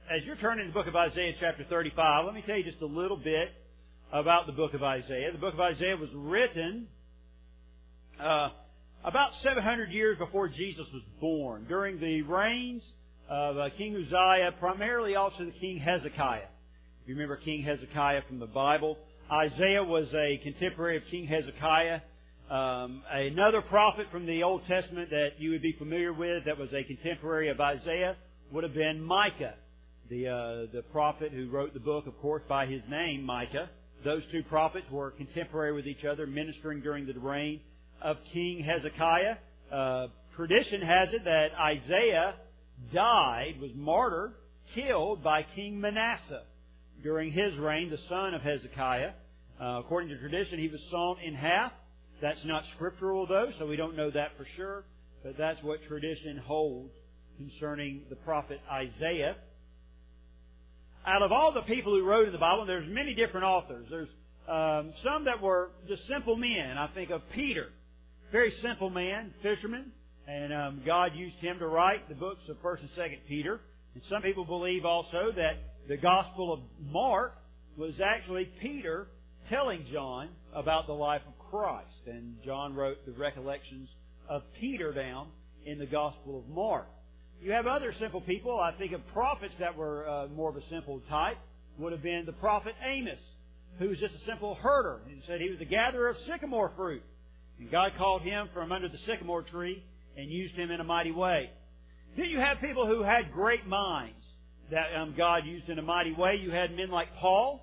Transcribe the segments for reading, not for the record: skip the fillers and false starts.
as you're turning to the book of Isaiah chapter 35, let me tell you just a little bit about the book of Isaiah. The book of Isaiah was written about 700 years before Jesus was born, during the reigns of King Uzziah, primarily also the King Hezekiah. If you remember King Hezekiah from the Bible, Isaiah was a contemporary of King Hezekiah. Another prophet from the Old Testament that you would be familiar with that was a contemporary of Isaiah would have been Micah, the prophet who wrote the book, of course, by his name, Micah. Those two prophets were contemporary with each other, ministering during the reign of King Hezekiah. Tradition has it that Isaiah died, was martyred, killed by King Manasseh during his reign, the son of Hezekiah. According to tradition, he was sawn in half. That's not scriptural, though, so we don't know that for sure. But that's what tradition holds concerning the prophet Isaiah. Out of all the people who wrote in the Bible, there's many different authors. There's some that were just simple men. I think of Peter, very simple man, fisherman, and God used him to write the books of 1st and 2nd Peter. And some people believe also that the Gospel of Mark was actually Peter telling John about the life of Christ. And John wrote the recollections of Peter down in the Gospel of Mark. You have other simple people. I think of prophets that were more of a simple type. Would have been the prophet Amos, who was just a simple herder. He said he was a gatherer of sycamore fruit. And God called him from under the sycamore tree and used him in a mighty way. Then you have people who had great minds that God used in a mighty way. You had men like Paul.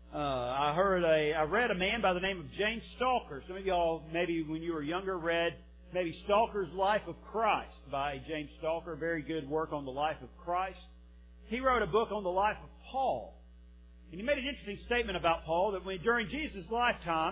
I read a man by the name of James Stalker. Some of y'all, maybe when you were younger, read maybe Stalker's Life of Christ by James Stalker. Very good work on the life of Christ. He wrote a book on the life of Paul. And he made an interesting statement about Paul that during Jesus' lifetime,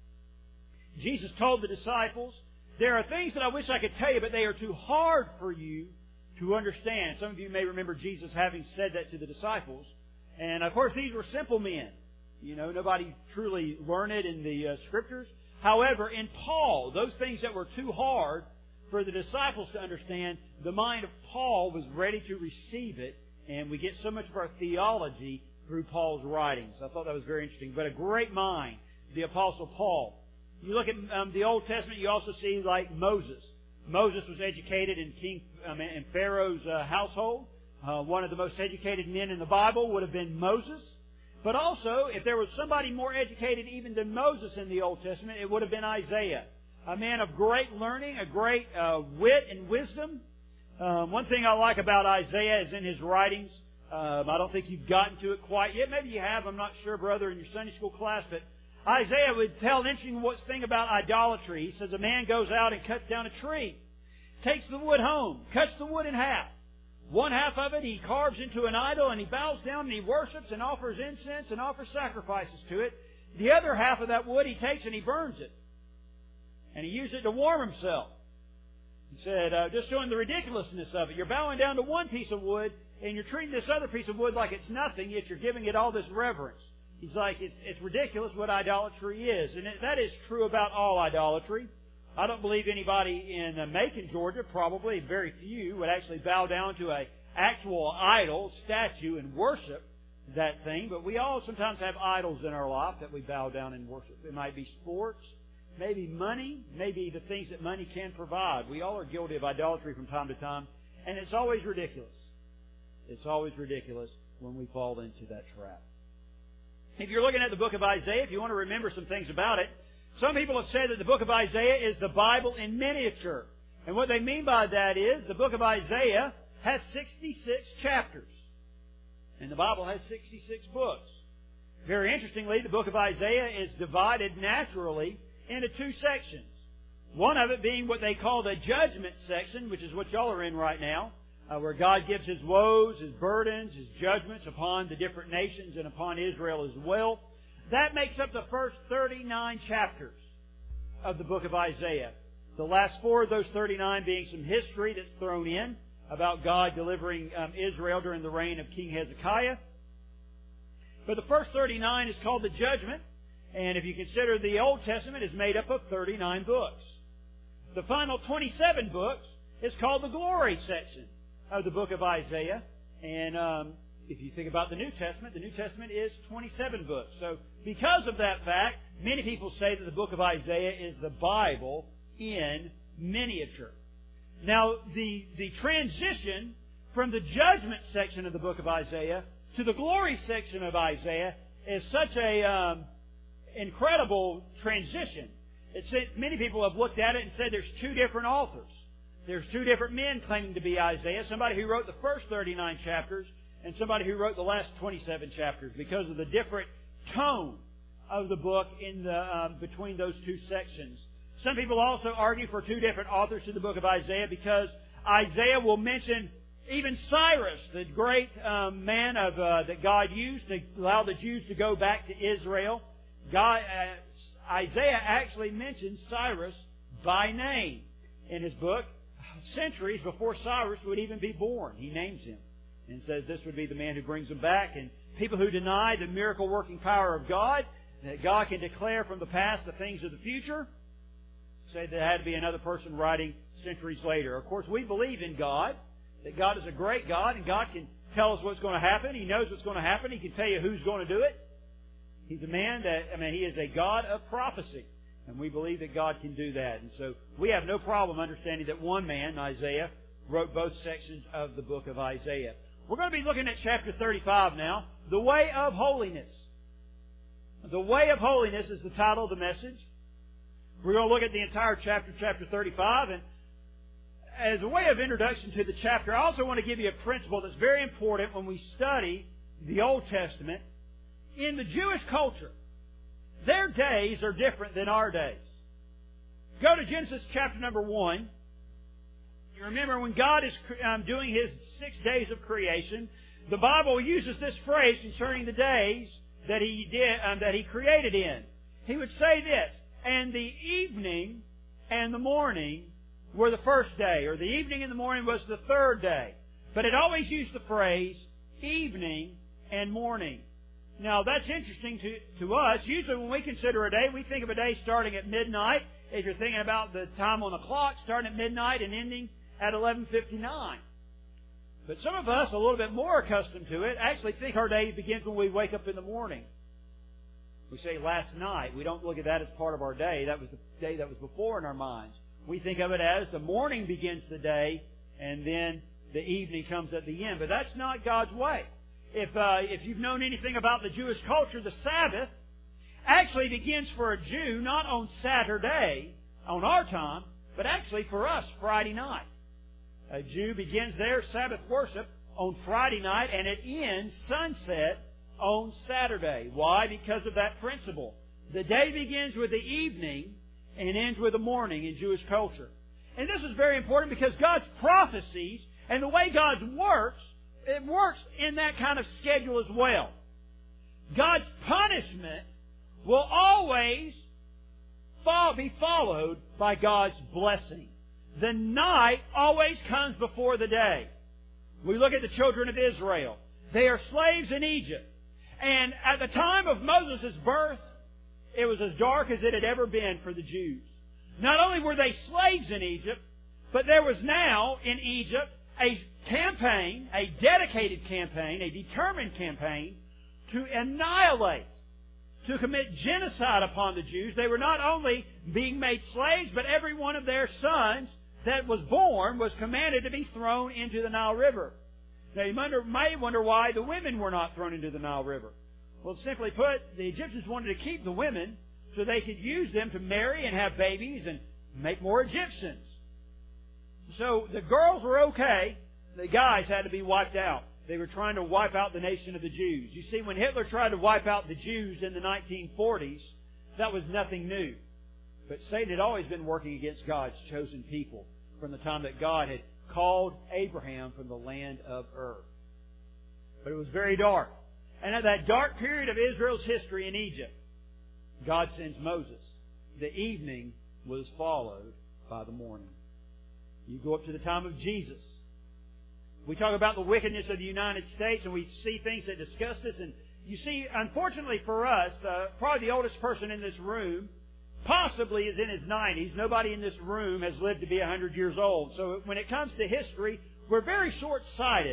Jesus told the disciples, there are things that I wish I could tell you, but they are too hard for you to understand. Some of you may remember Jesus having said that to the disciples. And of course, these were simple men. You know, nobody truly learned in the Scriptures. However, in Paul, those things that were too hard for the disciples to understand, the mind of Paul was ready to receive it, and we get so much of our theology through Paul's writings. I thought that was very interesting. But a great mind, the Apostle Paul. You look at the Old Testament, you also see like Moses. Moses was educated in Pharaoh's household. One of the most educated men in the Bible would have been Moses. But also, if there was somebody more educated even than Moses in the Old Testament, it would have been Isaiah. A man of great learning, a great wit and wisdom. One thing I like about Isaiah is in his writings. I don't think you've gotten to it quite yet. Maybe you have, I'm not sure, brother, in your Sunday school class. But Isaiah would tell an interesting thing about idolatry. He says a man goes out and cuts down a tree, takes the wood home, cuts the wood in half. One half of it he carves into an idol and he bows down and he worships and offers incense and offers sacrifices to it. The other half of that wood he takes and he burns it. And he uses it to warm himself. He said, just showing the ridiculousness of it. You're bowing down to one piece of wood and you're treating this other piece of wood like it's nothing, yet you're giving it all this reverence. He's like, it's ridiculous what idolatry is. And that is true about all idolatry. I don't believe anybody in Macon, Georgia, probably very few, would actually bow down to an actual idol, statue, and worship that thing. But we all sometimes have idols in our life that we bow down and worship. It might be sports, maybe money, maybe the things that money can provide. We all are guilty of idolatry from time to time, and it's always ridiculous. It's always ridiculous when we fall into that trap. If you're looking at the book of Isaiah, if you want to remember some things about it, some people have said that the book of Isaiah is the Bible in miniature. And what they mean by that is the book of Isaiah has 66 chapters. And the Bible has 66 books. Very interestingly, the book of Isaiah is divided naturally into two sections. One of it being what they call the judgment section, which is what y'all are in right now, where God gives His woes, His burdens, His judgments upon the different nations and upon Israel as well. That makes up the first 39 chapters of the book of Isaiah. The last 4 of those 39 being some history that's thrown in about God delivering Israel during the reign of King Hezekiah. But the first 39 is called the judgment. And if you consider the Old Testament is made up of 39 books. The final 27 books is called the glory section of the book of Isaiah. And if you think about the New Testament is 27 books. So because of that fact, many people say that the book of Isaiah is the Bible in miniature. Now, the transition from the judgment section of the book of Isaiah to the glory section of Isaiah is such a incredible transition. Many people have looked at it and said there's two different authors. There's two different men claiming to be Isaiah. Somebody who wrote the first 39 chapters and somebody who wrote the last 27 chapters because of the different tone of the book in between those two sections. Some people also argue for two different authors to the book of Isaiah because Isaiah will mention even Cyrus, the great man that God used to allow the Jews to go back to Israel. Isaiah actually mentions Cyrus by name in his book. Centuries before Cyrus would even be born, he names him and says this would be the man who brings them back. And people who deny the miracle-working power of God, that God can declare from the past the things of the future, say there had to be another person writing centuries later. Of course, we believe in God, that God is a great God, and God can tell us what's going to happen. He knows what's going to happen. He can tell you who's going to do it. He's a man He is a God of prophecy. And we believe that God can do that. And so we have no problem understanding that one man, Isaiah, wrote both sections of the book of Isaiah. We're going to be looking at chapter 35 now. The Way of Holiness. The Way of Holiness is the title of the message. We're going to look at the entire chapter 35. And as a way of introduction to the chapter, I also want to give you a principle that's very important when we study the Old Testament. In the Jewish culture, their days are different than our days. Go to Genesis chapter number 1. You remember when God is doing His 6 days of creation, the Bible uses this phrase concerning the days that He created in. He would say this, and the evening and the morning were the first day, or the evening and the morning was the third day. But it always used the phrase evening and morning. Now, that's interesting to us. Usually when we consider a day, we think of a day starting at midnight. If you're thinking about the time on the clock, starting at midnight and ending at 11:59. But some of us, a little bit more accustomed to it, actually think our day begins when we wake up in the morning. We say last night. We don't look at that as part of our day. That was the day that was before in our minds. We think of it as the morning begins the day and then the evening comes at the end. But that's not God's way. If you've known anything about the Jewish culture, the Sabbath actually begins for a Jew not on Saturday, on our time, but actually for us, Friday night. A Jew begins their Sabbath worship on Friday night and it ends sunset on Saturday. Why? Because of that principle. The day begins with the evening and ends with the morning in Jewish culture. And this is very important because God's prophecies and the way God works, it works in that kind of schedule as well. God's punishment will always be followed by God's blessing. The night always comes before the day. We look at the children of Israel. They are slaves in Egypt. And at the time of Moses' birth, it was as dark as it had ever been for the Jews. Not only were they slaves in Egypt, but there was now in Egypt a campaign, a dedicated campaign, a determined campaign to annihilate, to commit genocide upon the Jews. They were not only being made slaves, but every one of their sons that was born was commanded to be thrown into the Nile River. Now you may wonder why the women were not thrown into the Nile River. Well, simply put, the Egyptians wanted to keep the women so they could use them to marry and have babies and make more Egyptians. So the girls were okay. The guys had to be wiped out. They were trying to wipe out the nation of the Jews. You see, when Hitler tried to wipe out the Jews in the 1940s, that was nothing new. But Satan had always been working against God's chosen people from the time that God had called Abraham from the land of Ur. But it was very dark. And at that dark period of Israel's history in Egypt, God sends Moses. The evening was followed by the morning. You go up to the time of Jesus. We talk about the wickedness of the United States and we see things that discuss this. And you see, unfortunately for us, probably the oldest person in this room possibly is in his 90s. Nobody in this room has lived to be 100 years old. So when it comes to history, we're very short-sighted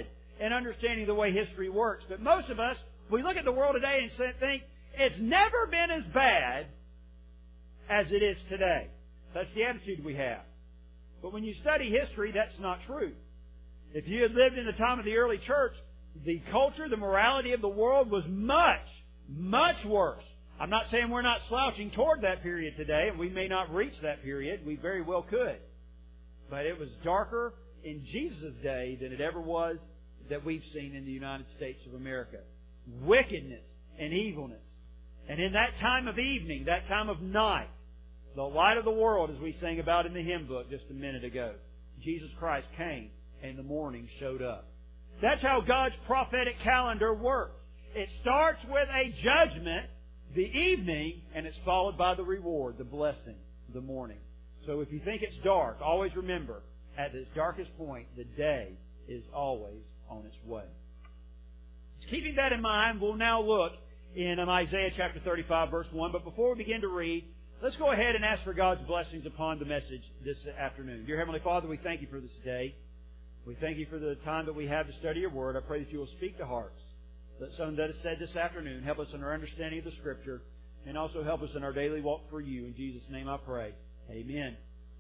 in understanding the way history works. But most of us, we look at the world today and think it's never been as bad as it is today. That's the attitude we have. But when you study history, that's not true. If you had lived in the time of the early church, the culture, the morality of the world was much, much worse. I'm not saying we're not slouching toward that period today, and we may not reach that period. We very well could. But it was darker in Jesus' day than it ever was that we've seen in the United States of America. Wickedness and evilness. And in that time of evening, that time of night, the light of the world, as we sang about in the hymn book just a minute ago, Jesus Christ came and the morning showed up. That's how God's prophetic calendar works. It starts with a judgment, the evening, and it's followed by the reward, the blessing, the morning. So if you think it's dark, always remember, at its darkest point, the day is always on its way. Keeping that in mind, we'll now look in Isaiah chapter 35, verse 1. But before we begin to read, let's go ahead and ask for God's blessings upon the message this afternoon. Dear Heavenly Father, we thank you for this day. We thank you for the time that we have to study your Word. I pray that you will speak to hearts. Let something that is said this afternoon help us in our understanding of the Scripture and also help us in our daily walk for you. In Jesus' name I pray. Amen.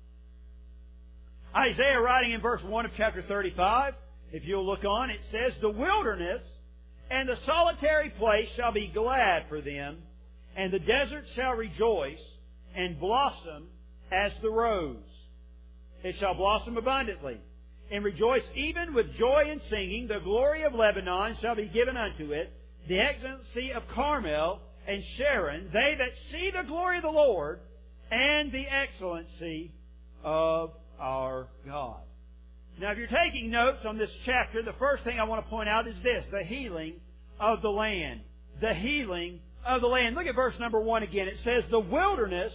Isaiah, writing in verse 1 of chapter 35, if you'll look on, it says, "The wilderness and the solitary place shall be glad for them, and the desert shall rejoice and blossom as the rose. It shall blossom abundantly, and rejoice even with joy and singing. The glory of Lebanon shall be given unto it, the excellency of Carmel and Sharon, they that see the glory of the Lord and the excellency of our God." Now, if you're taking notes on this chapter, the first thing I want to point out is this, the healing of the land. The healing of the land. Look at verse number 1 again. It says, "The wilderness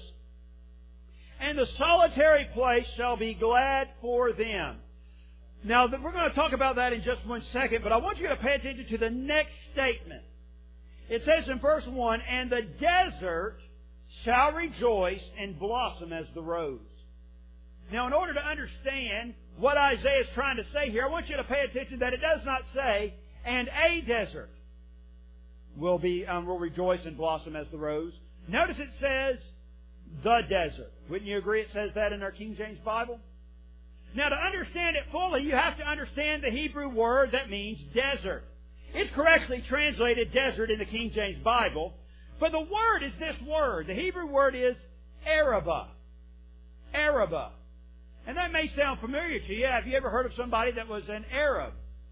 and the solitary place shall be glad for them." Now, we're going to talk about that in just 1 second, but I want you to pay attention to the next statement. It says in verse 1, "And the desert shall rejoice and blossom as the rose." Now, in order to understand what Isaiah is trying to say here, I want you to pay attention that it does not say, "And a desert will rejoice and blossom as the rose." Notice it says, "the desert." Wouldn't you agree it says that in our King James Bible? Now, to understand it fully, you have to understand the Hebrew word that means desert. It's correctly translated desert in the King James Bible, but the word is this word. The Hebrew word is Arabah. Arabah. And that may sound familiar to you. Have you ever heard of somebody that was an Arab?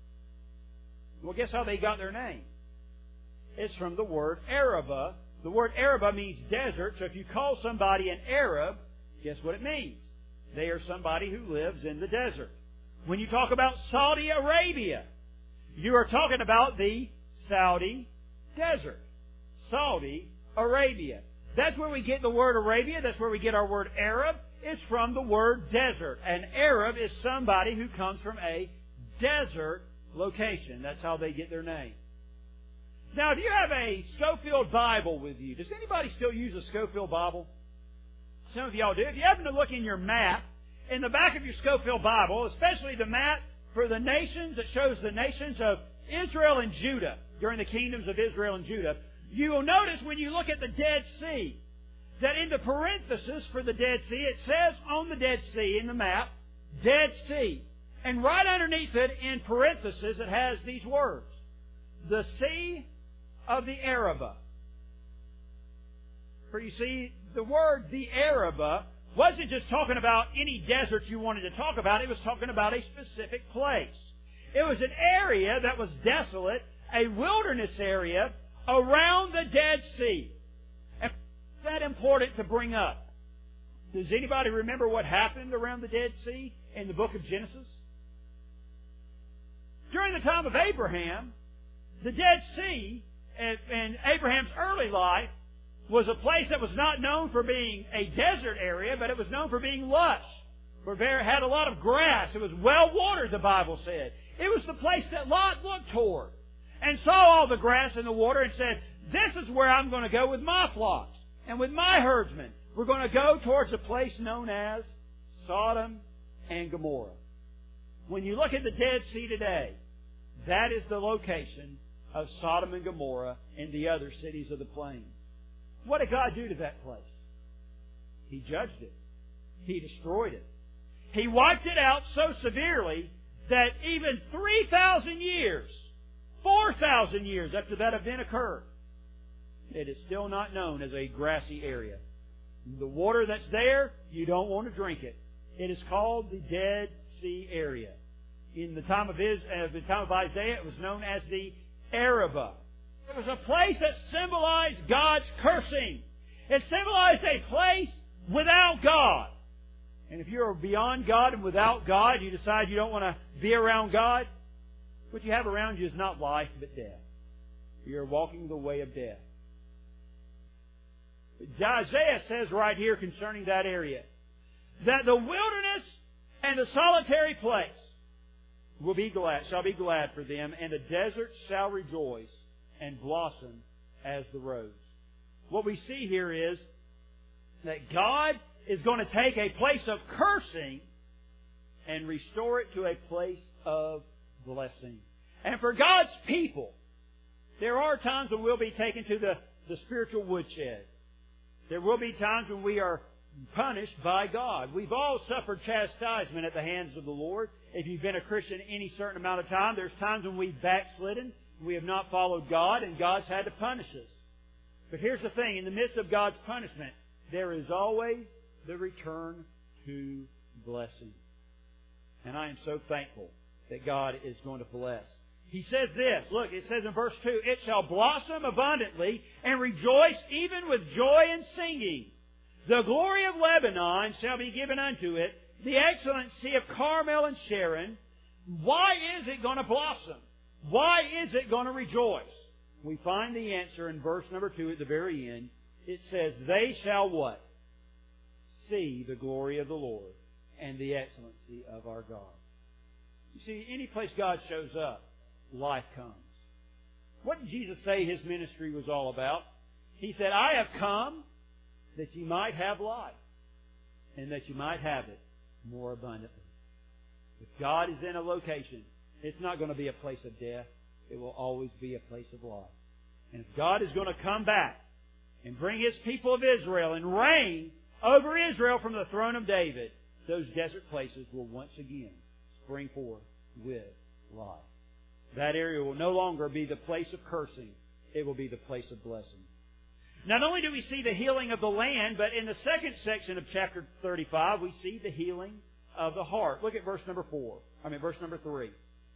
Well, guess how they got their name? It's from the word Arabah. The word Arabah means desert, so if you call somebody an Arab, guess what it means? They are somebody who lives in the desert. When you talk about Saudi Arabia, you are talking about the Saudi desert. Saudi Arabia. That's where we get the word Arabia. That's where we get our word Arab. It's from the word desert. An Arab is somebody who comes from a desert location. That's how they get their name. Now, if you have a Scofield Bible with you, does anybody still use a Scofield Bible? Some of y'all do. If you happen to look in your map, in the back of your Scofield Bible, especially the map for the nations that shows the nations of Israel and Judah, during the kingdoms of Israel and Judah, you will notice when you look at the Dead Sea, that in the parenthesis for the Dead Sea, it says on the Dead Sea in the map, Dead Sea. And right underneath it, in parenthesis, it has these words, "The Sea of the Arabah." For you see, the word the Arabah wasn't just talking about any desert you wanted to talk about. It was talking about a specific place. It was an area that was desolate, a wilderness area around the Dead Sea. And why is that important to bring up? Does anybody remember what happened around the Dead Sea in the book of Genesis? During the time of Abraham, the Dead Sea in Abraham's early life was a place that was not known for being a desert area, but it was known for being lush. For there had a lot of grass. It was well watered, the Bible said. It was the place that Lot looked toward and saw all the grass and the water and said, "This is where I'm going to go with my flocks and with my herdsmen. We're going to go towards a place known as Sodom and Gomorrah." When you look at the Dead Sea today, That is the location of Sodom and Gomorrah and the other cities of the plain. What did God do to that place? He judged it. He destroyed it. He wiped it out so severely that even 3,000 years, 4,000 years after that event occurred, it is still not known as a grassy area. The water that's there, you don't want to drink it. It is called the Dead Sea area. In the time of Isaiah, it was known as the Arabah. It was a place that symbolized God's cursing. It symbolized a place without God. And if you're beyond God and without God, you decide you don't want to be around God, what you have around you is not life but death. You're walking the way of death. Isaiah says right here concerning that area that the wilderness and the solitary place shall be glad for them, and the desert shall rejoice and blossom as the rose. What we see here is that God is going to take a place of cursing and restore it to a place of blessing. And for God's people, there are times when we'll be taken to the spiritual woodshed. There will be times when we are punished by God. We've all suffered chastisement at the hands of the Lord. If you've been a Christian any certain amount of time, there's times when we've backslidden, we have not followed God, and God's had to punish us. But here's the thing, in the midst of God's punishment, there is always the return to blessing. And I am so thankful that God is going to bless. He says this, look, it says in verse 2, "It shall blossom abundantly and rejoice even with joy and singing. The glory of Lebanon shall be given unto it, the excellency of Carmel and Sharon." Why is it going to blossom? Why is it going to rejoice? We find the answer in verse number 2 at the very end. It says, "They shall" what? "See the glory of the Lord and the excellency of our God." You see, any place God shows up, life comes. What did Jesus say His ministry was all about? He said, "I have come that you might have life, and that you might have it more abundantly." If God is in a location, it's not going to be a place of death. It will always be a place of life. And if God is going to come back and bring His people of Israel and reign over Israel from the throne of David, those desert places will once again spring forth with life. That area will no longer be the place of cursing. It will be the place of blessing. Not only do we see the healing of the land, but in the second section of chapter 35, we see the healing of the heart. Look at verse number 3.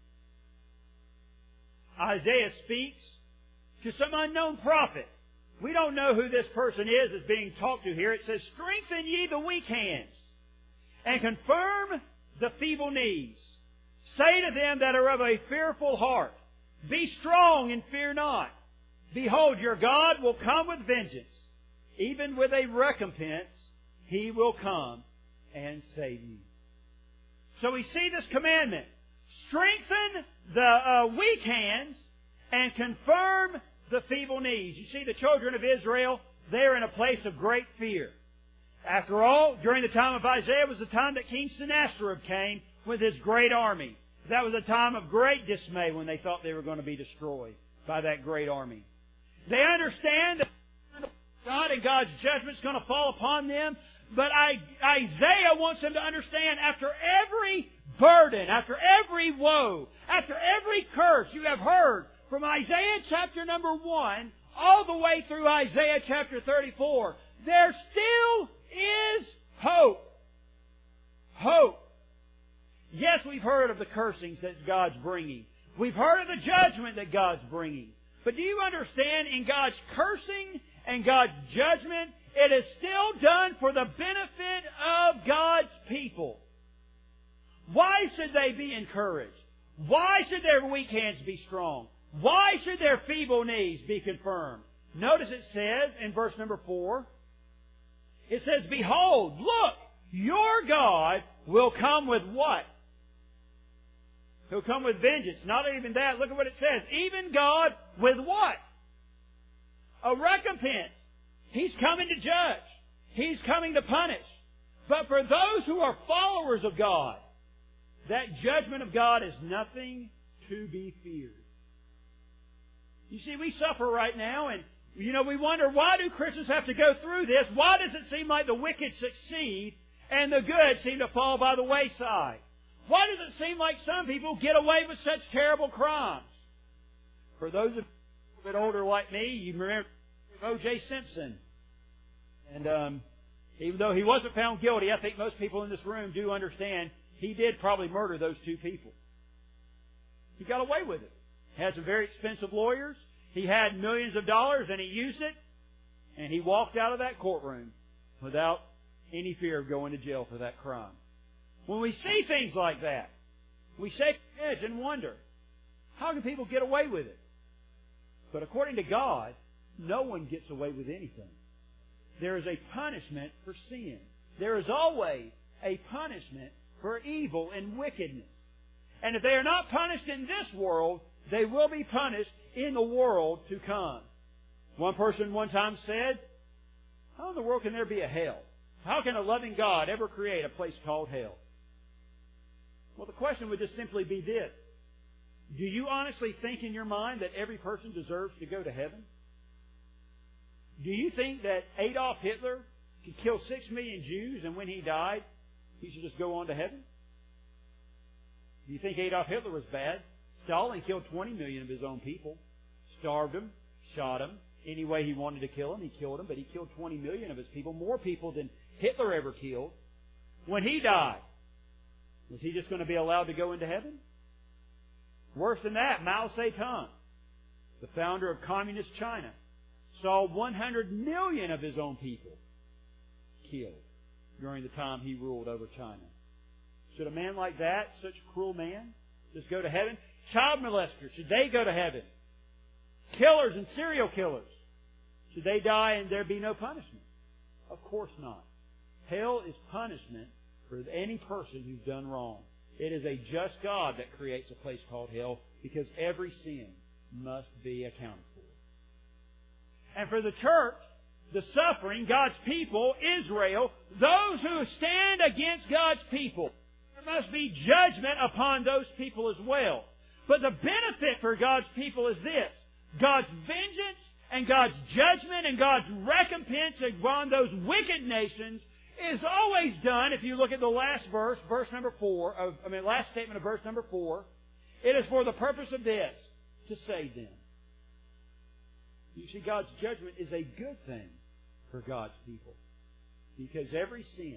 Isaiah speaks to some unknown prophet. We don't know who this person is that's being talked to here. It says, "Strengthen ye the weak hands, and confirm the feeble knees. Say to them that are of a fearful heart, Be strong and fear not. Behold, your God will come with vengeance. Even with a recompense, He will come and save you." So we see this commandment. Strengthen the weak hands and confirm the feeble knees. You see, the children of Israel, they're in a place of great fear. After all, during the time of Isaiah was the time that King Sennacherib came with his great army. That was a time of great dismay when they thought they were going to be destroyed by that great army. They understand that God and God's judgment is going to fall upon them. But Isaiah wants them to understand, after every burden, after every woe, after every curse you have heard from Isaiah chapter number 1 all the way through Isaiah chapter 34, there still is hope. Hope. Yes, we've heard of the cursings that God's bringing. We've heard of the judgment that God's bringing. But do you understand, in God's cursing and God's judgment, it is still done for the benefit of God's people. Why should they be encouraged? Why should their weak hands be strong? Why should their feeble knees be confirmed? Notice it says in verse number 4, it says, "Behold, look, your God will come with" what? He'll come with vengeance. Not even that. Look at what it says. Even God with what? A recompense. He's coming to judge. He's coming to punish. But for those who are followers of God, that judgment of God is nothing to be feared. You see, we suffer right now, and we wonder, why do Christians have to go through this? Why does it seem like the wicked succeed and the good seem to fall by the wayside? Why does it seem like some people get away with such terrible crimes? For those of you a bit older like me, you remember O.J. Simpson. And even though he wasn't found guilty, I think most people in this room do understand he did probably murder those two people. He got away with it. He had some very expensive lawyers. He had millions of dollars, and he used it. And he walked out of that courtroom without any fear of going to jail for that crime. When we see things like that, we shake our heads and wonder, how can people get away with it? But according to God, no one gets away with anything. There is a punishment for sin. There is always a punishment for evil and wickedness. And if they are not punished in this world, they will be punished in the world to come. One person one time said, how in the world can there be a hell? How can a loving God ever create a place called hell? Well, the question would just simply be this. Do you honestly think in your mind that every person deserves to go to heaven? Do you think that Adolf Hitler could kill 6 million Jews and when he died, he should just go on to heaven? Do you think Adolf Hitler was bad? Stalin killed 20 million of his own people. Starved them, shot them. Any way he wanted to kill them, he killed them. But he killed 20 million of his people, more people than Hitler ever killed. When he died, was he just going to be allowed to go into heaven? Worse than that, Mao Zedong, the founder of Communist China, saw 100 million of his own people killed during the time he ruled over China. Should a man like that, such a cruel man, just go to heaven? Child molesters, should they go to heaven? Killers and serial killers, should they die and there be no punishment? Of course not. Hell is punishment for any person who's done wrong. It is a just God that creates a place called hell because every sin must be accounted for. And for the church, the suffering, God's people, Israel, those who stand against God's people, there must be judgment upon those people as well. But the benefit for God's people is this. God's vengeance and God's judgment and God's recompense upon those wicked nations is always done, if you look at the last verse, last statement of verse number 4, it is for the purpose of this, to save them. You see, God's judgment is a good thing for God's people because every sin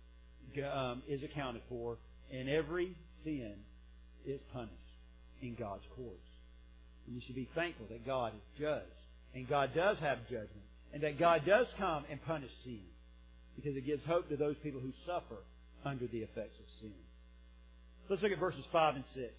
is accounted for and every sin is punished in God's courts. And we should be thankful that God is just and God does have judgment and that God does come and punish sin because it gives hope to those people who suffer under the effects of sin. Let's look at verses 5 and 6.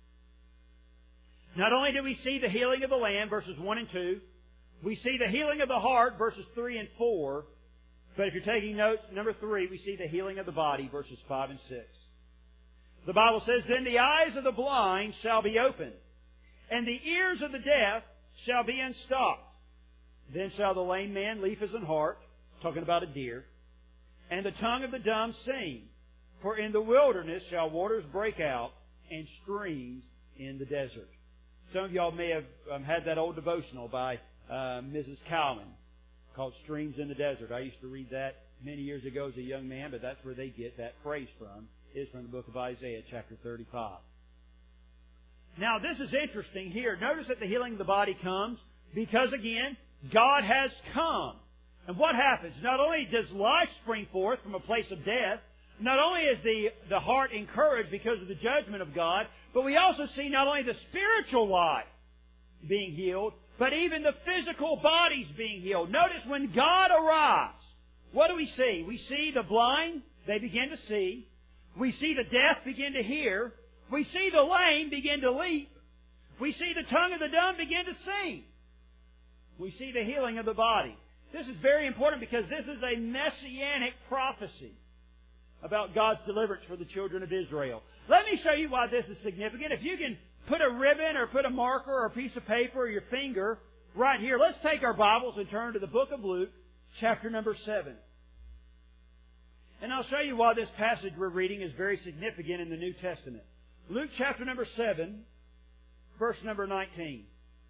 Not only do we see the healing of the land, verses 1 and 2, we see the healing of the heart, verses 3 and 4, but if you're taking notes, number 3, we see the healing of the body, verses 5 and 6. The Bible says, Then the eyes of the blind shall be opened, and the ears of the deaf shall be unstopped. Then shall the lame man leap as an hart, talking about a deer, and the tongue of the dumb sing. For in the wilderness shall waters break out, and streams in the desert. Some of y'all may have had that old devotional by Mrs. Cowman called Streams in the Desert. I used to read that many years ago as a young man, but that's where they get that phrase from, is from the book of Isaiah, chapter 35. Now, this is interesting here. Notice that the healing of the body comes because, again, God has come. And what happens? Not only does life spring forth from a place of death, not only is the heart encouraged because of the judgment of God, but we also see not only the spiritual life being healed, but even the physical bodies being healed. Notice when God arrives, what do we see? We see the blind, they begin to see. We see the deaf begin to hear. We see the lame begin to leap. We see the tongue of the dumb begin to sing. We see the healing of the body. This is very important because this is a messianic prophecy about God's deliverance for the children of Israel. Let me show you why this is significant. If you can put a ribbon or put a marker or a piece of paper or your finger right here, let's take our Bibles and turn to the book of Luke, chapter number 7. And I'll show you why this passage we're reading is very significant in the New Testament. Luke chapter number 7, verse number 19.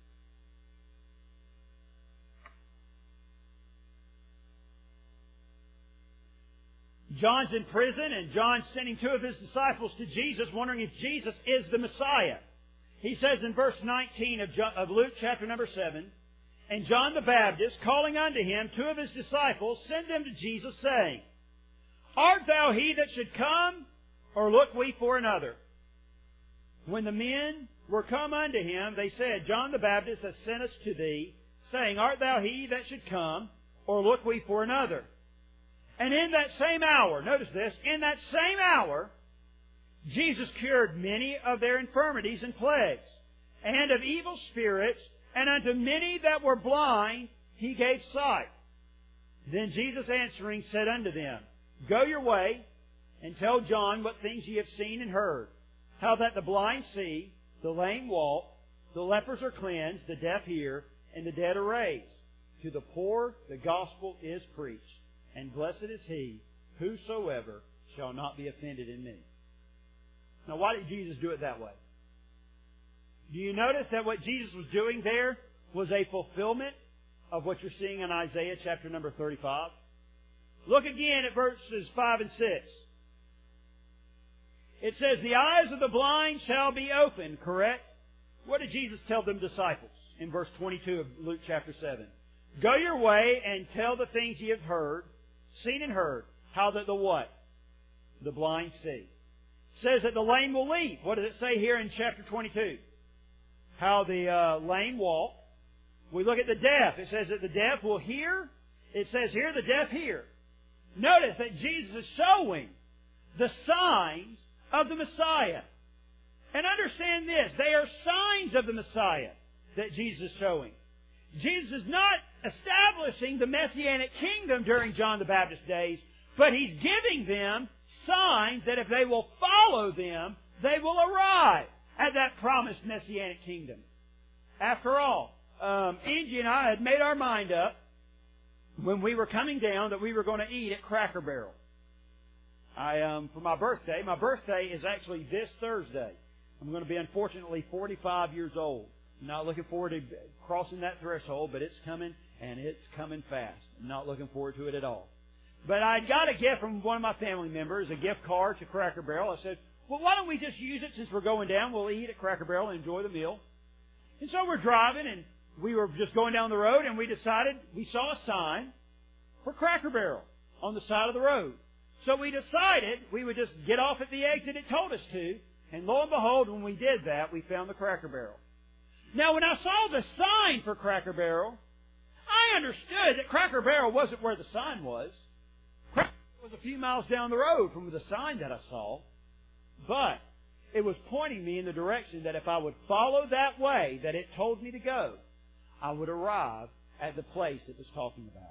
John's in prison, and John's sending two of his disciples to Jesus, wondering if Jesus is the Messiah. He says in verse 19 of Luke chapter number 7, "And John the Baptist, calling unto him two of his disciples, sent them to Jesus, saying, Art thou he that should come, or look we for another? When the men were come unto him, they said, John the Baptist hath sent us to thee, saying, Art thou he that should come, or look we for another? And in that same hour," notice this, "in that same hour, Jesus cured many of their infirmities and plagues, and of evil spirits, and unto many that were blind He gave sight. Then Jesus answering said unto them, Go your way, and tell John what things ye have seen and heard, how that the blind see, the lame walk, the lepers are cleansed, the deaf hear, and the dead are raised. To the poor the gospel is preached. And blessed is he whosoever shall not be offended in me." Now, why did Jesus do it that way? Do you notice that what Jesus was doing there was a fulfillment of what you're seeing in Isaiah chapter number 35? Look again at verses 5 and 6. It says, "The eyes of the blind shall be opened," correct? What did Jesus tell them disciples in verse 22 of Luke chapter 7? "Go your way and tell the things ye have heard, seen and heard, how that the what? The blind see." It says that the lame will leap. What does it say here in chapter 22? How the lame walk. We look at the deaf. It says that the deaf will hear. It says here the deaf hear. Notice that Jesus is showing the signs of the Messiah. And understand this, they are signs of the Messiah that Jesus is showing. Jesus is not establishing the Messianic kingdom during John the Baptist's days, but He's giving them signs that if they will follow them, they will arrive at that promised Messianic kingdom. After all, Angie and I had made our mind up when we were coming down that we were going to eat at Cracker Barrel. For my birthday is actually this Thursday. I'm going to be, unfortunately, 45 years old. I'm not looking forward to crossing that threshold, but it's coming, and it's coming fast. I'm not looking forward to it at all. But I got a gift from one of my family members, a gift card to Cracker Barrel. I said, well, why don't we just use it since we're going down? We'll eat at Cracker Barrel and enjoy the meal. And so we're driving, and we were just going down the road, and we decided, we saw a sign for Cracker Barrel on the side of the road. So we decided we would just get off at the exit it told us to, and lo and behold, when we did that, we found the Cracker Barrel. Now, when I saw the sign for Cracker Barrel, I understood that Cracker Barrel wasn't where the sign was. Cracker Barrel was a few miles down the road from the sign that I saw. But it was pointing me in the direction that if I would follow that way that it told me to go, I would arrive at the place it was talking about.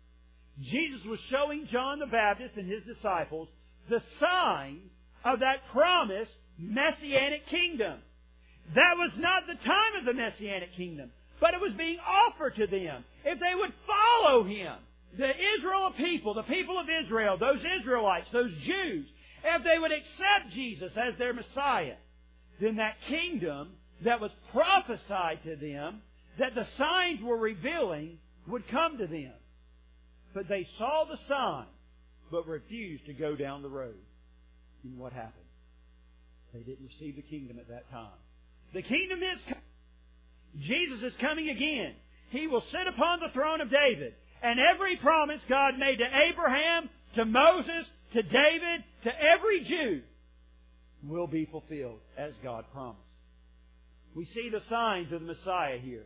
Jesus was showing John the Baptist and his disciples the signs of that promised Messianic kingdom. That was not the time of the Messianic kingdom, but it was being offered to them. If they would follow Him, the Israel people, the people of Israel, those Israelites, those Jews, if they would accept Jesus as their Messiah, then that kingdom that was prophesied to them, that the signs were revealing, would come to them. But they saw the sign, but refused to go down the road. And what happened? They didn't receive the kingdom at that time. The kingdom is coming. Jesus is coming again. He will sit upon the throne of David. And every promise God made to Abraham, to Moses, to David, to every Jew will be fulfilled as God promised. We see the signs of the Messiah here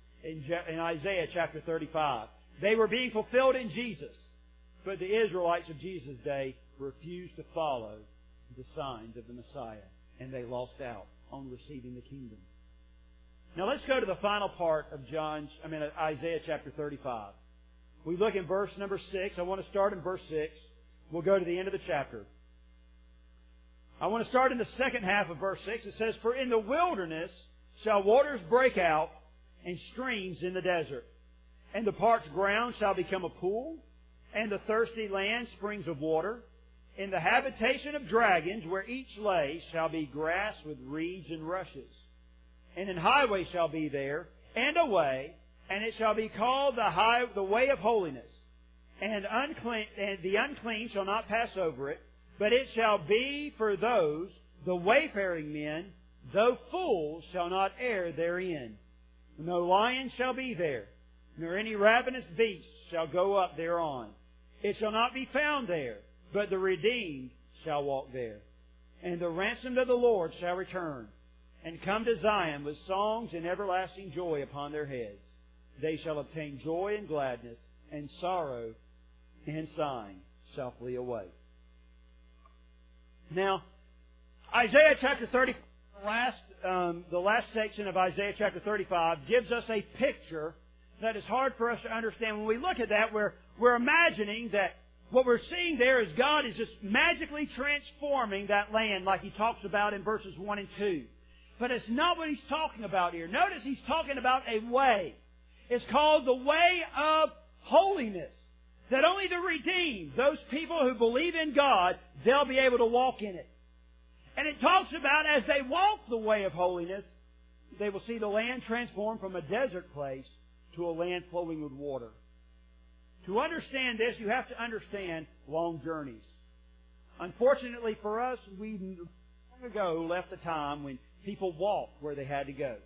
in Isaiah chapter 35. They were being fulfilled in Jesus. But the Israelites of Jesus' day refused to follow the signs of the Messiah. And they lost out on receiving the kingdom. Now let's go to the final part of Isaiah chapter 35. We look in verse number 6. I want to start in verse 6. We'll go to the end of the chapter. I want to start in the second half of verse 6. It says, For in the wilderness shall waters break out, and streams in the desert. And the parched ground shall become a pool, and the thirsty land springs of water. In the habitation of dragons, where each lay, shall be grass with reeds and rushes. and an highway shall be there, and a way, and it shall be called the way of holiness. And the unclean shall not pass over it, but it shall be for those, the wayfaring men, though fools shall not err therein. No lion shall be there, nor any ravenous beast shall go up thereon. It shall not be found there, but the redeemed shall walk there. And the ransomed of the Lord shall return, and come to Zion with songs and everlasting joy upon their heads. They shall obtain joy and gladness, and sorrow and sighing shall flee away. Now, Isaiah chapter 30, the last section of Isaiah chapter 35 gives us a picture that is hard for us to understand. When we look at that, we're imagining that what we're seeing there is God is just magically transforming that land like He talks about in verses 1 and 2. But it's not what He's talking about here. Notice He's talking about a way. It's called the way of holiness. That only the redeemed, those people who believe in God, they'll be able to walk in it. And it talks about as they walk the way of holiness, they will see the land transformed from a desert place to a land flowing with water. To understand this, you have to understand long journeys. Unfortunately for us, we long ago left the time when people walked where they had to go.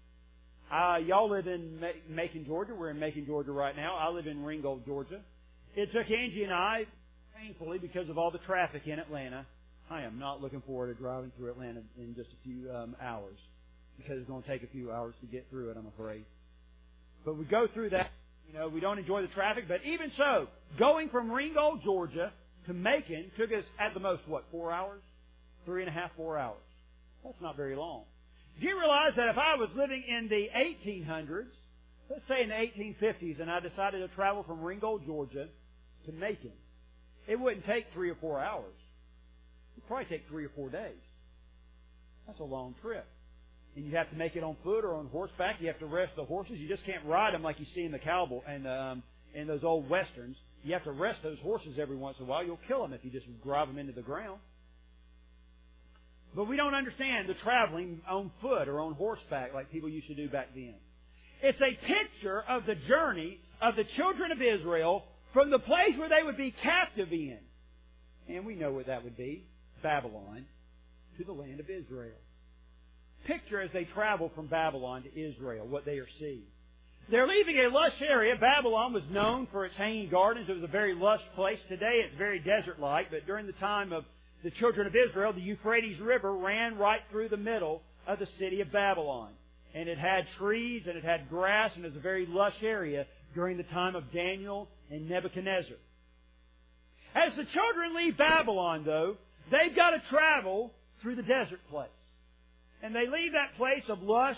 Y'all live in Macon, Georgia. We're in Macon, Georgia right now. I live in Ringgold, Georgia. It took Angie and I, painfully, because of all the traffic in Atlanta. I am not looking forward to driving through Atlanta in just a few hours, because it's going to take a few hours to get through it, I'm afraid. But we go through that. You know, we don't enjoy the traffic, but even so, going from Ringgold, Georgia to Macon took us at the most, 4 hours? 3.5, 4 hours. That's not very long. Do you realize that if I was living in the 1800s, let's say in the 1850s, and I decided to travel from Ringgold, Georgia to Macon, it wouldn't take 3 or 4 hours. It would probably take 3 or 4 days. That's a long trip. And you have to make it on foot or on horseback. You have to rest the horses. You just can't ride them like you see in the cowboy and in those old westerns. You have to rest those horses every once in a while. You'll kill them if you just drive them into the ground. But we don't understand the traveling on foot or on horseback like people used to do back then. It's a picture of the journey of the children of Israel from the place where they would be captive in. And we know what that would be, Babylon, to the land of Israel. Picture as they travel from Babylon to Israel, what they are seeing. They're leaving a lush area. Babylon was known for its hanging gardens. It was a very lush place. Today it's very desert-like, but during the time of the children of Israel, the Euphrates River ran right through the middle of the city of Babylon. And it had trees and it had grass, and it was a very lush area during the time of Daniel and Nebuchadnezzar. As the children leave Babylon, though, they've got to travel through the desert place. And they leave that place of lush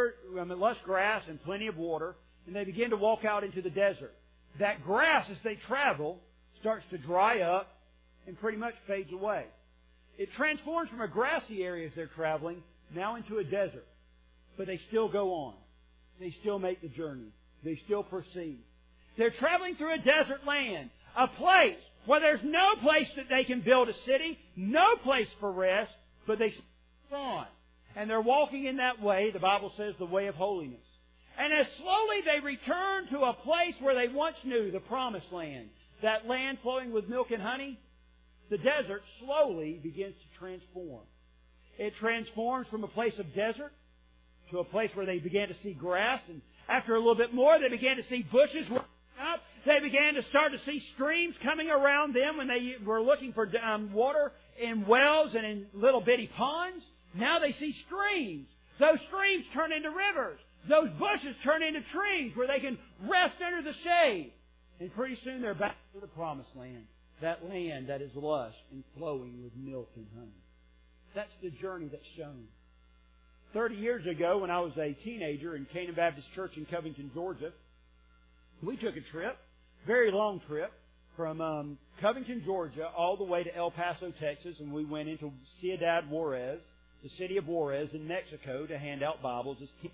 grass and plenty of water, and they begin to walk out into the desert. That grass, as they travel, starts to dry up and pretty much fades away. It transforms from a grassy area as they're traveling now into a desert. But they still go on. They still make the journey. They still proceed. They're traveling through a desert land, a place where there's no place that they can build a city, no place for rest, but they go on. And they're walking in that way, the Bible says, the way of holiness. And as slowly they return to a place where they once knew, the promised land, that land flowing with milk and honey, the desert slowly begins to transform. It transforms from a place of desert to a place where they began to see grass. And after a little bit more, they began to see bushes up. They began to start to see streams coming around them when they were looking for water in wells and in little bitty ponds. Now they see streams. Those streams turn into rivers. Those bushes turn into trees where they can rest under the shade. And pretty soon they're back to the promised land. That land that is lush and flowing with milk and honey. That's the journey that's shown. 30 years ago, when I was a teenager in Canaan Baptist Church in Covington, Georgia, we took a trip, very long trip, from Covington, Georgia, all the way to El Paso, Texas, and we went into Ciudad Juarez, the city of Juarez in Mexico, to hand out Bibles as kids.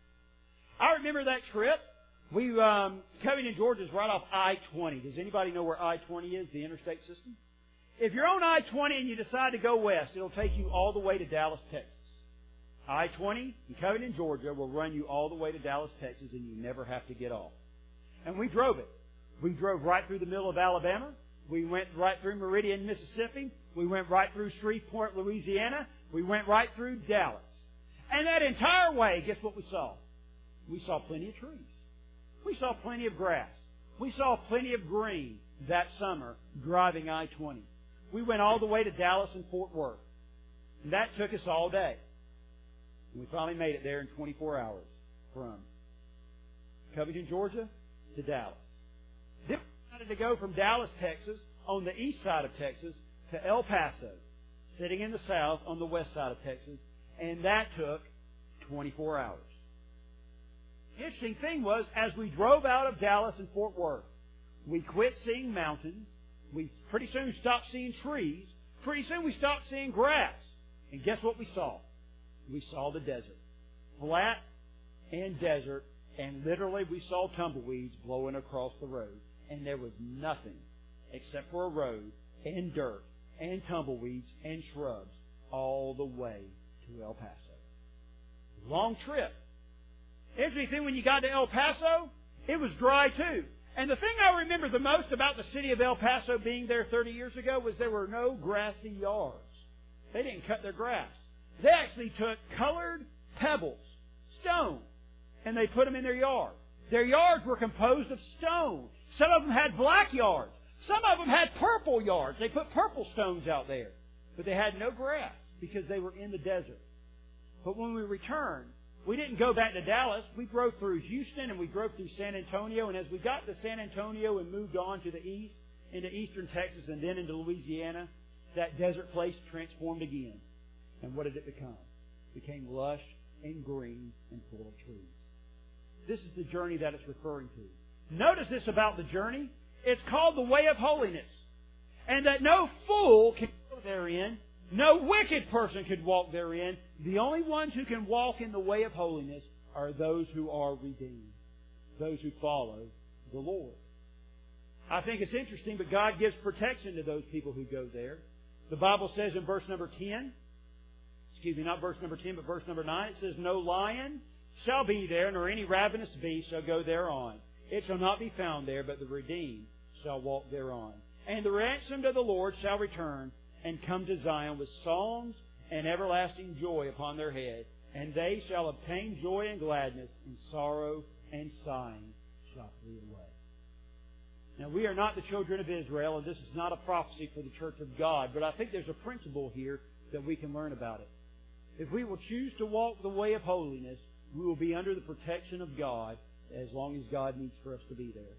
I remember that trip. Covington, Georgia is right off I-20. Does anybody know where I-20 is, the interstate system? If you're on I-20 and you decide to go west, it'll take you all the way to Dallas, Texas. I-20 in Covington, Georgia will run you all the way to Dallas, Texas, and you never have to get off. And we drove it. We drove right through the middle of Alabama. We went right through Meridian, Mississippi. We went right through Shreveport, Louisiana. We went right through Dallas. And that entire way, guess what we saw? We saw plenty of trees. We saw plenty of grass. We saw plenty of green that summer driving I-20. We went all the way to Dallas and Fort Worth. And that took us all day. And we finally made it there in 24 hours from Covington, Georgia to Dallas. Then we decided to go from Dallas, Texas, on the east side of Texas, to El Paso, sitting in the south on the west side of Texas. And that took 24 hours. The interesting thing was, as we drove out of Dallas and Fort Worth, we quit seeing mountains. We pretty soon stopped seeing trees. Pretty soon we stopped seeing grass. And guess what we saw? We saw the desert. Flat and desert. And literally we saw tumbleweeds blowing across the road. And there was nothing except for a road and dirt and tumbleweeds and shrubs all the way to El Paso. Long trip. Interesting thing, when you got to El Paso, it was dry too. And the thing I remember the most about the city of El Paso being there 30 years ago was there were no grassy yards. They didn't cut their grass. They actually took colored pebbles, stone, and they put them in their yard. Their yards were composed of stone. Some of them had black yards. Some of them had purple yards. They put purple stones out there. But they had no grass because they were in the desert. But when we returned, we didn't go back to Dallas. We drove through Houston and we drove through San Antonio. And as we got to San Antonio and moved on to the east, into eastern Texas and then into Louisiana, that desert place transformed again. And what did it become? It became lush and green and full of trees. This is the journey that it's referring to. Notice this about the journey. It's called the way of holiness. And that no fool can go therein. No wicked person could walk therein. The only ones who can walk in the way of holiness are those who are redeemed. Those who follow the Lord. I think it's interesting, but God gives protection to those people who go there. The Bible says in verse number 10, not verse number 10, but verse number 9, it says, "No lion shall be there, nor any ravenous beast shall go thereon. It shall not be found there, but the redeemed shall walk thereon. And the ransomed of the Lord shall return and come to Zion with songs and everlasting joy upon their head. And they shall obtain joy and gladness, and sorrow and sighing shall flee away." Now, we are not the children of Israel, and this is not a prophecy for the church of God, but I think there's a principle here that we can learn about it. If we will choose to walk the way of holiness, we will be under the protection of God as long as God needs for us to be there.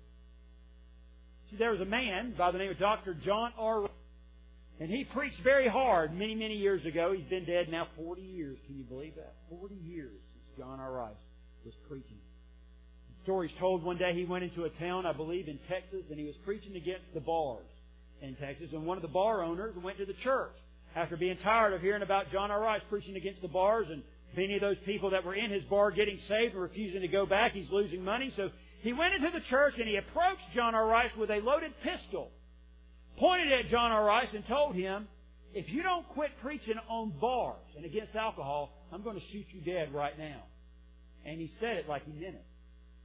See, there was a man by the name of Dr. John R. Rice, and he preached very hard many, many years ago. He's been dead now 40 years. Can you believe that? 40 years since John R. Rice was preaching. The story's told one day he went into a town, I believe, in Texas, and he was preaching against the bars in Texas. And one of the bar owners went to the church after being tired of hearing about John R. Rice preaching against the bars and many of those people that were in his bar getting saved and refusing to go back. He's losing money. So he went into the church and he approached John R. Rice with a loaded pistol, pointed at John R. Rice and told him, "If you don't quit preaching on bars and against alcohol, I'm going to shoot you dead right now." And he said it like he meant it.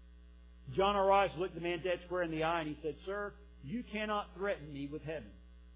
John R. Rice looked the man dead square in the eye and he said, "Sir, you cannot threaten me with heaven."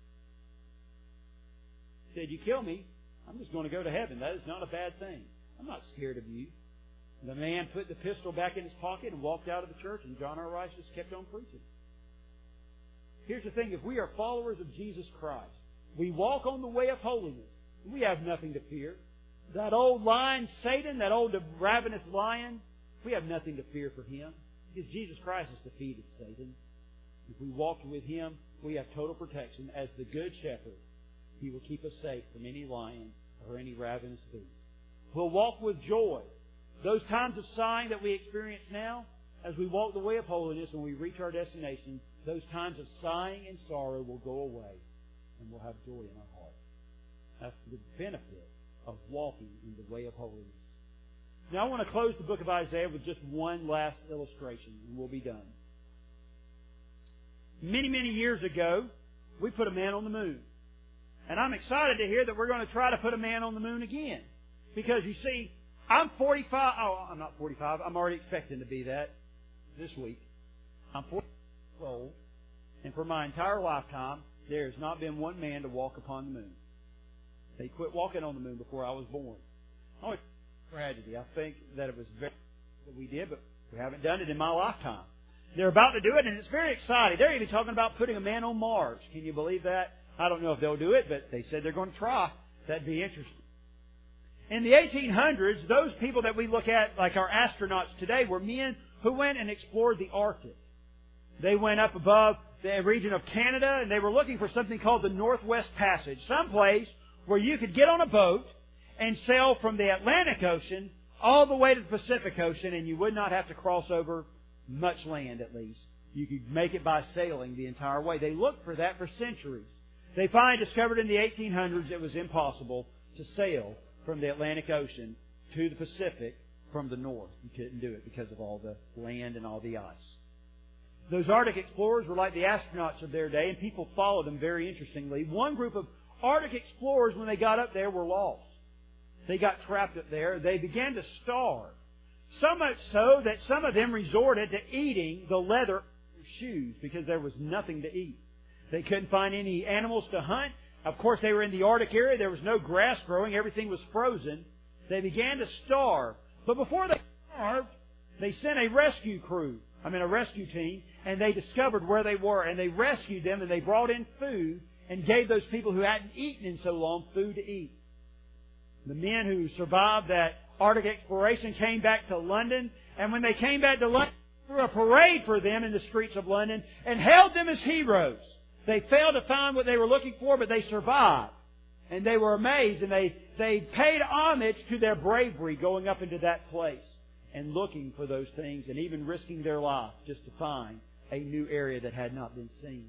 He said, "You kill me, I'm just going to go to heaven. That is not a bad thing. I'm not scared of you." And the man put the pistol back in his pocket and walked out of the church, and John R. Rice just kept on preaching. Here's the thing. If we are followers of Jesus Christ, we walk on the way of holiness, we have nothing to fear. That old lion, Satan, that old ravenous lion, we have nothing to fear for him, because Jesus Christ has defeated Satan. If we walk with Him, we have total protection. As the Good Shepherd, He will keep us safe from any lion or any ravenous beast. We'll walk with joy. Those times of sighing that we experience now, as we walk the way of holiness and we reach our destination, those times of sighing and sorrow will go away, and we'll have joy in our heart. That's the benefit of walking in the way of holiness. Now I want to close the book of Isaiah with just one last illustration, and we'll be done. Many, many years ago, we put a man on the moon. And I'm excited to hear that we're going to try to put a man on the moon again. Because you see, I'm 45. Oh, I'm not 45. I'm already expecting to be that this week. I'm 40 years old. And for my entire lifetime, there has not been one man to walk upon the moon. They quit walking on the moon before I was born. Oh, it's a tragedy. I think that it was very that we did, but we haven't done it in my lifetime. They're about to do it, and it's very exciting. They're even talking about putting a man on Mars. Can you believe that? I don't know if they'll do it, but they said they're going to try. That'd be interesting. In the 1800s, those people that we look at, like our astronauts today, were men who went and explored the Arctic. They went up above the region of Canada, and they were looking for something called the Northwest Passage, someplace where you could get on a boat and sail from the Atlantic Ocean all the way to the Pacific Ocean, and you would not have to cross over much land, at least. You could make it by sailing the entire way. They looked for that for centuries. They finally discovered in the 1800s it was impossible to sail from the Atlantic Ocean to the Pacific from the north. You couldn't do it because of all the land and all the ice. Those Arctic explorers were like the astronauts of their day, and people followed them very interestingly. One group of Arctic explorers, when they got up there, were lost. They got trapped up there. They began to starve. So much so that some of them resorted to eating the leather of their shoes because there was nothing to eat. They couldn't find any animals to hunt. Of course, they were in the Arctic area. There was no grass growing. Everything was frozen. They began to starve. But before they starved, they sent a rescue team, and they discovered where they were, and they rescued them, and they brought in food and gave those people who hadn't eaten in so long food to eat. The men who survived that Arctic exploration came back to London, and when they came back to London, they threw a parade for them in the streets of London and hailed them as heroes. They failed to find what they were looking for, but they survived. And they were amazed, and they paid homage to their bravery going up into that place and looking for those things and even risking their life just to find a new area that had not been seen.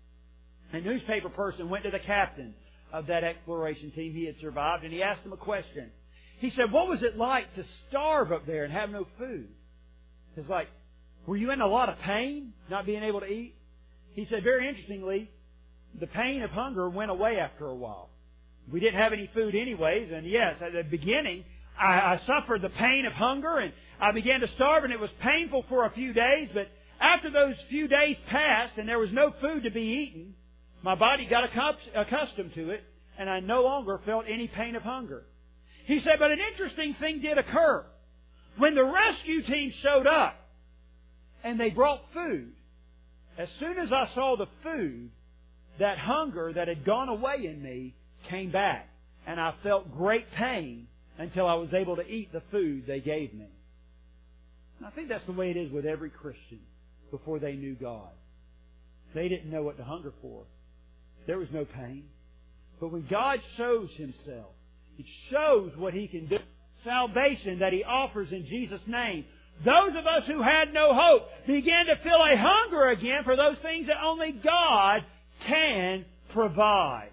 A newspaper person went to the captain of that exploration team. He had survived, and he asked him a question. He said, "What was it like to starve up there and have no food?" It's like, "Were you in a lot of pain, not being able to eat?" He said, very interestingly, the pain of hunger went away after a while. We didn't have any food anyways, and yes, at the beginning, I suffered the pain of hunger, and I began to starve, and it was painful for a few days, but after those few days passed and there was no food to be eaten, my body got accustomed to it, and I no longer felt any pain of hunger. He said, but an interesting thing did occur. When the rescue team showed up and they brought food, as soon as I saw the food, that hunger that had gone away in me came back, and I felt great pain until I was able to eat the food they gave me. And I think that's the way it is with every Christian before they knew God. They didn't know what to hunger for. There was no pain. But when God shows Himself, it shows what He can do. Salvation that He offers in Jesus' name. Those of us who had no hope began to feel a hunger again for those things that only God can provide.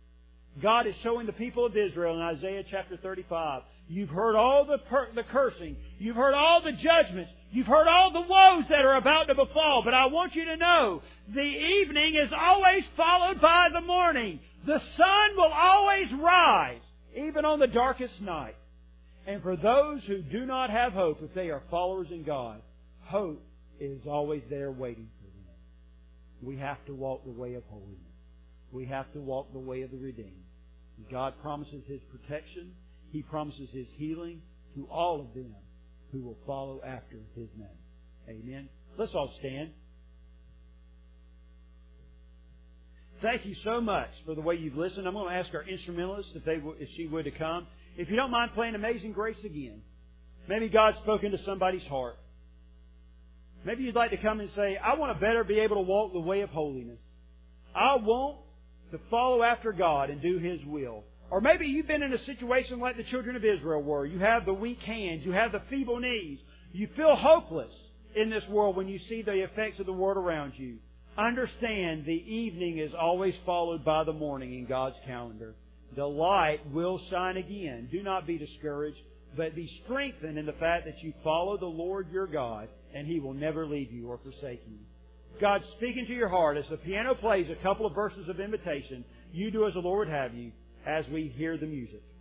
God is showing the people of Israel in Isaiah chapter 35. You've heard all the cursing. You've heard all the judgments. You've heard all the woes that are about to befall. But I want you to know, the evening is always followed by the morning. The sun will always rise, even on the darkest night. And for those who do not have hope, if they are followers in God, hope is always there waiting for them. We have to walk the way of holiness. We have to walk the way of the redeemed. God promises His protection. He promises His healing to all of them who will follow after His name. Amen. Let's all stand. Thank you so much for the way you've listened. I'm going to ask our instrumentalist if she would to come. If you don't mind playing Amazing Grace again. Maybe God's spoken to somebody's heart. Maybe you'd like to come and say, I want to better be able to walk the way of holiness. I want to follow after God and do His will. Or maybe you've been in a situation like the children of Israel were. You have the weak hands. You have the feeble knees. You feel hopeless in this world when you see the effects of the world around you. Understand the evening is always followed by the morning in God's calendar. The light will shine again. Do not be discouraged, but be strengthened in the fact that you follow the Lord your God, and He will never leave you or forsake you. God's speaking to your heart. As the piano plays a couple of verses of invitation, you do as the Lord would have you as we hear the music.